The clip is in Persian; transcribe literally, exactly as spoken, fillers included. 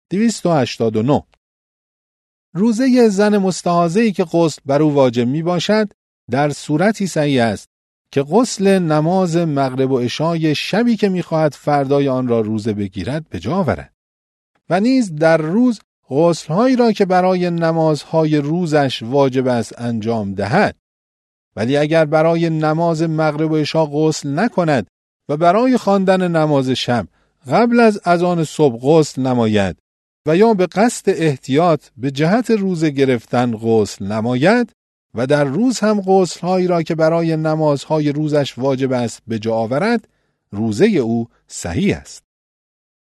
دویست و هشتاد و نه. روزه زن مستحاضه‌ای که غسل بر او واجب می باشد در صورتی صحیح است که غسل نماز مغرب و عشای شبی که می خواهد فردای آن را روزه بگیرد به جا آورد و نیز در روز غسل‌هایی را که برای نمازهای روزش واجب است انجام دهد. ولی اگر برای نماز مغرب و عشا غسل نکند و برای خواندن نماز شب قبل از اذان صبح غسل نماید و یا به قصد احتیاط به جهت روزه گرفتن غسل نماید و در روز هم غسل‌هایی را که برای نمازهای روزش واجب است به جا آورد، روزه او صحیح است.